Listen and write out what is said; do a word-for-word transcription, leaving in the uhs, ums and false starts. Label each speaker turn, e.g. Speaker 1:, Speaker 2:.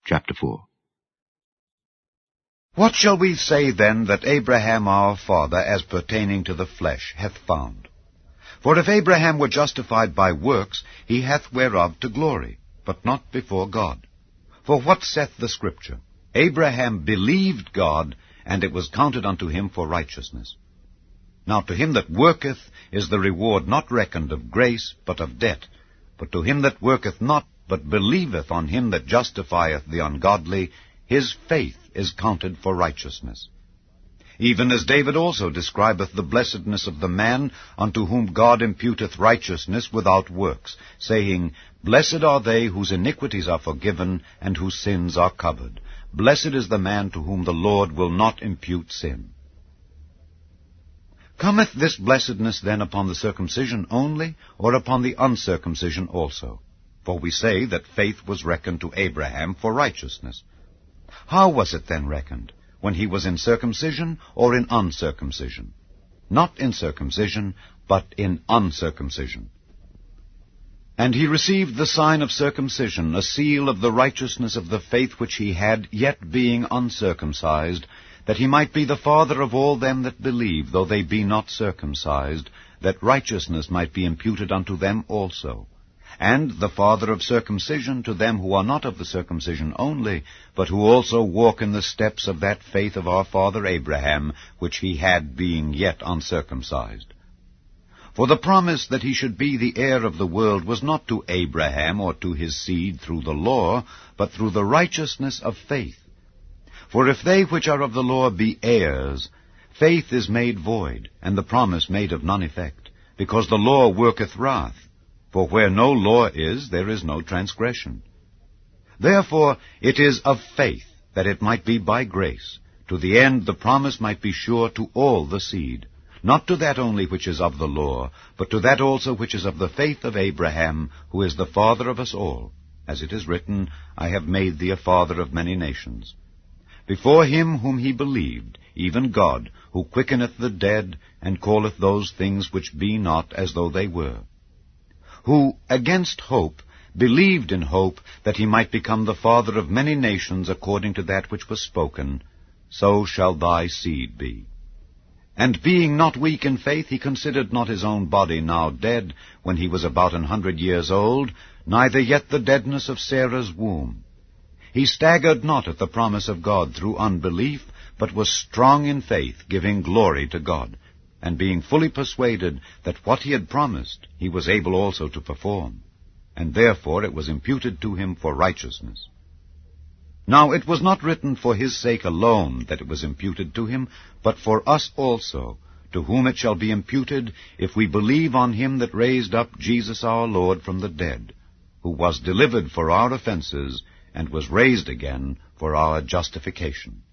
Speaker 1: Chapter four.
Speaker 2: What shall we say then that Abraham our father, as pertaining to the flesh, hath found? For if Abraham were justified by works, he hath whereof to glory, but not before God. For what saith the Scripture? Abraham believed God, and it was counted unto him for righteousness. Now to him that worketh is the reward not reckoned of grace, but of debt. But to him that worketh not, but believeth on him that justifieth the ungodly, his faith is counted for righteousness. Even as David also describeth the blessedness of the man unto whom God imputeth righteousness without works, saying, Blessed are they whose iniquities are forgiven, and whose sins are covered. Blessed is the man to whom the Lord will not impute sin. Cometh this blessedness then upon the circumcision only, or upon the uncircumcision also? For we say that faith was reckoned to Abraham for righteousness. How was it then reckoned? When he was in circumcision or in uncircumcision? Not in circumcision, but in uncircumcision. And he received the sign of circumcision, a seal of the righteousness of the faith which he had, yet being uncircumcised, that he might be the father of all them that believe, though they be not circumcised, that righteousness might be imputed unto them also. And the father of circumcision to them who are not of the circumcision only, but who also walk in the steps of that faith of our father Abraham, which he had, being yet uncircumcised. For the promise that he should be the heir of the world was not to Abraham or to his seed through the law, but through the righteousness of faith. For if they which are of the law be heirs, faith is made void, and the promise made of none effect, because the law worketh wrath. For where no law is, there is no transgression. Therefore it is of faith, that it might be by grace, to the end the promise might be sure to all the seed, not to that only which is of the law, but to that also which is of the faith of Abraham, who is the father of us all. As it is written, I have made thee a father of many nations. Before him whom he believed, even God, who quickeneth the dead, and calleth those things which be not as though they were, who, against hope, believed in hope, that he might become the father of many nations according to that which was spoken, so shall thy seed be. And being not weak in faith, he considered not his own body now dead, when he was about an hundred years old, neither yet the deadness of Sarah's womb. He staggered not at the promise of God through unbelief, but was strong in faith, giving glory to God, and being fully persuaded that what he had promised he was able also to perform, and therefore it was imputed to him for righteousness. Now it was not written for his sake alone that it was imputed to him, but for us also, to whom it shall be imputed, if we believe on him that raised up Jesus our Lord from the dead, who was delivered for our offenses, and was raised again for our justification.